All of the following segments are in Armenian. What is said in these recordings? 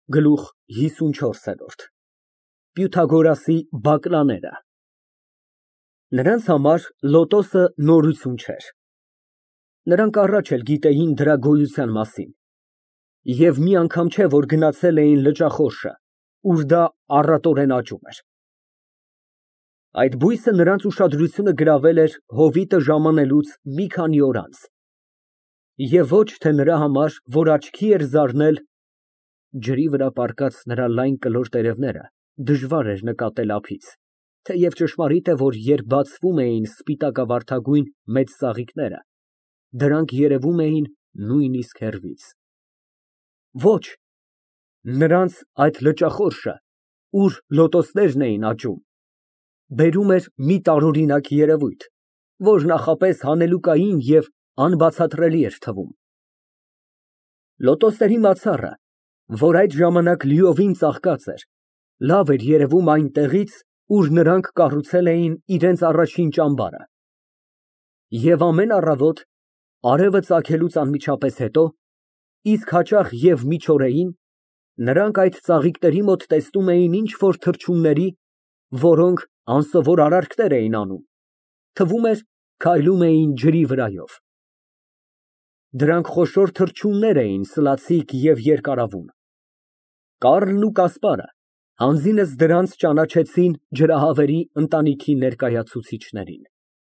Գլուխ 54 Պյութագորասի բակլաները Նրանց համար լոտոսը նորություն չէր։ Նրանք առաջ էլ գիտեին դրա գոյության մասին և մի անգամ չէ, որ գնացել էին լճախորշը, ուր դա առատորեն աճում էր։ Այդ բույսը նրանց ուշադրությունը գրավել էր հովիտը ժամանելուց մի քանի օր անց և ոչ թե նրա համար, որ աչքի էր զարնել ջրի վրա պառկած նրա լայն կլոր տերևները դժվար էր նկատել ափից, թեև ճշմարիտ է, որ երբ բացվում էին սպիտակավարդագույն մեծ ծաղիկները, դրանք երևում էին նույնիսկ հեռվից։ Ոչ, նրանց այդ լճախորշը, ուր լոտոսներն էին աճում, բերում էր մի տարօրինակ երևույթ, որ նախապես հանելուկային և անբացատրելի էր թվում։ Լոտոսների մացառը, որ այդ ժամանակ լիովին ծաղկած էր, լավ էր երևում այն տեղից, ուր նրանք կառուցել էին իրենց առաջին ճամբարը։ Եվ ամեն առավոտ, արևը ծագելուց անմիջապես հետո, իսկ հաճախ և միջօրեին, նրանք այդ ծաղիկների մոտ տեսնում էին ինչ֊որ թռչունների, որոնք անսովոր արարքներ էին անում, թվում էր քայլում էին ջրի վրայով։ Դրանք խոշոր թռչուններ էին, սլացիկ և երկարավուն։ Կառլն ու Կասպարը հանձինս դրանց ճանաչեցին ջրահավերի ընտանիքի ներկայացուցիչներին։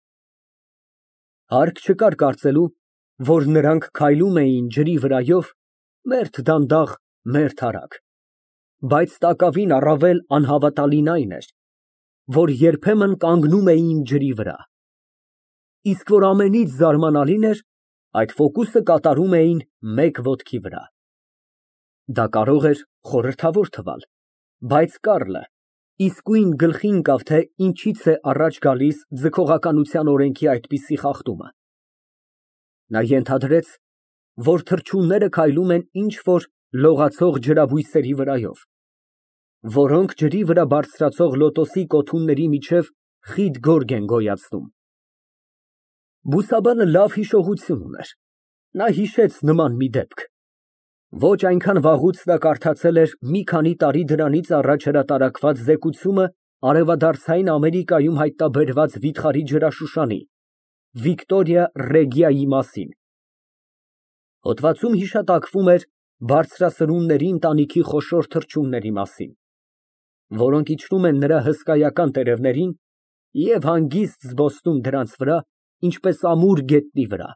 Հարկ չկար կարծելու, որ նրանք քայլում էին ջրի վրայով, մերթ դանդաղ, մերթ արագ, բայց տակավին առավել անհավատալին այն էր, որ երբեմն կանգնում էին ջրի վրա, իսկ որ ամենից զարմանալին էր, այդ ֆոկուսը կատարում էին մեկ ոտքի վրա։ Դա կարող էր խորհրդավոր թվալ, բայց Կառլը իսկույն գլխի ընկավ, թե ինչից է առաջ գալիս ձգողականության օրենքի այդպիսի խախտումը։ Նա ենթադրեց, որ թռչունները քայլում են ինչ֊որ լողացող ջրաբույսերի վրայով, որոնք ջրի վրա բարձրացող լոտոսի կոթունների միջև խիտ գորգ են գոյացնում։ Բուսաբանը լավ հիշողություն ուներ, նա հիշեց նման մի դեպք։ Ոչ այնքան վաղուց նա կարդացել էր մի քանի տարի դրանից առաջ հրատարակված զեկուցումը Արևադարձային Ամերիկայում հայտնաբերված վիթխարի ջրաշուշանի Վիկտորիա Ռեգիայի մասին։ Հոդվածում հիշատակվում էր բարձրասրունների ընտանիքի խոշոր թռչունների մասին, որոնք իջնում են նրա հսկայական տերևներին և հանգիստ զբոսնում դրանց վրա, ինչպես ամուր գետնի վրա։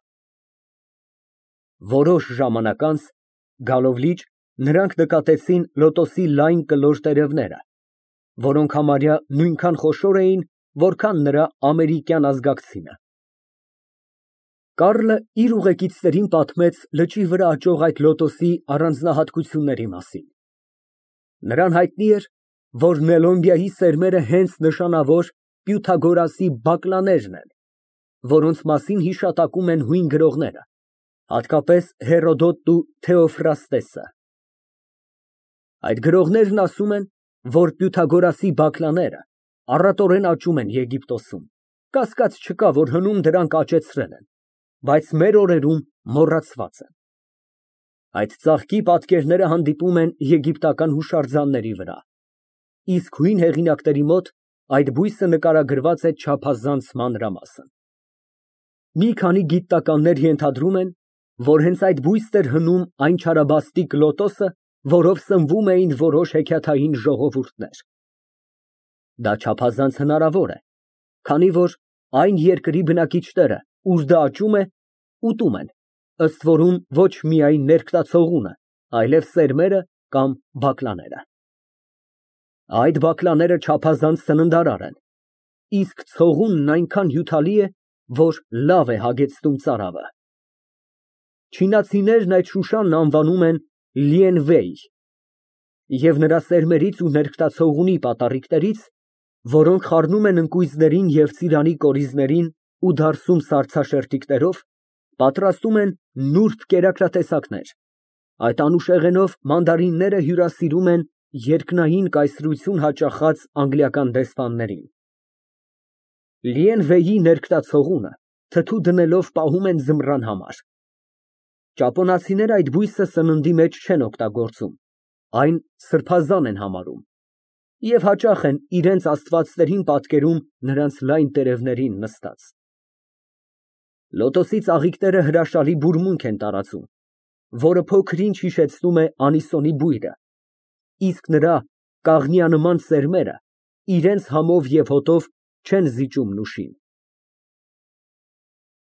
Որոշ ժամանակ անց, գալով լիճ, նրանք նկատեցին լոտոսի լայն կլոր տերևները, որոնք համարյա նույնքան խոշոր էին, որքան նրա ամերիկյան ազգակցինը։ Կառլը իր ուղեկիցներին պատմեց լճի վրա աճող այդ լոտոսի առանձնահատկությունների մասին։ Նրան հայտնի էր, որ Նելոմբիայի սերմերը հենց նշանավոր Պյութագորասի բակլաներն են, որոնց մասին հիշատակում են հույն գրողները, հատկապես Հերոդոտն ու Թեոֆրաստեսը։ Այդ գրողներն ասում են, որ Պյութագորասի բակլաները առատորեն աճում են Եգիպտոսում, կասկած չկա, որ հնում դրանք աճեցրել են, բայց մեր օրերում մոռացված են։ Այդ ծաղկի պատկերները հանդիպում են եգիպտական հուշարձանների վրա, իսկ հույն հեղինակների մոտ այդ բույսը նկարագրված է չափազանց մանրամասն։ Մի քանի գիտնականներ ենթադրում են, որ հենց այդ բույսն էր հնում այն չարաբաստիկ լոտոսը, որով սնվում էին որոշ հեքիաթային ժողովուրդներ։ Դա չափազանց հնարավոր է, քանի որ այն երկրի բնակիչները, ուր դա աճում է, ուտում են, ըստ որում ոչ միայն ներկտացողունը, այլև սերմերը կամ բակլաները։ Այդ բակլաները չափազանց սննդարար են, իսկ ցողունն այնքան հյութալի է, որ լավ է հագեցնում ծարավը։ Չինացիներն այդ շուշանն անվանում են լիենվեյ և նրա սերմերից ու ներկտացողունի պատառիկներից, որոնք խառնում են ընկույզներին և ծիրանի կորիզներին ու դարսում սառցաշերտիկներով, պատրաստում են նուրբ կերակրատեսակներ։ Այդ անուշեղենով մանդարինները հյուրասիրում են երկնային կայսրություն հաճախած անգլիական դեսպաններին։ Լիենվեյի ներկտացողունը թթու դնելով պահում են ձմռան համար։ Ճապոնացիները այդ բույսը սննդի մեջ չեն օգտագործում, Այն սրբազան են համարում և հաճախ են իրենց աստվածներին պատկերում նրանց լայն տերևներին նստած։ Լոտոսի ծաղիկները հրաշալի բուրմունք են տարածում, որը փոքր֊ինչ հիշեցնում է անիսոնի բույրը, իսկ նրա կաղնյանման սերմերը իրենց համով և հոտով չեն զիջում նուշին։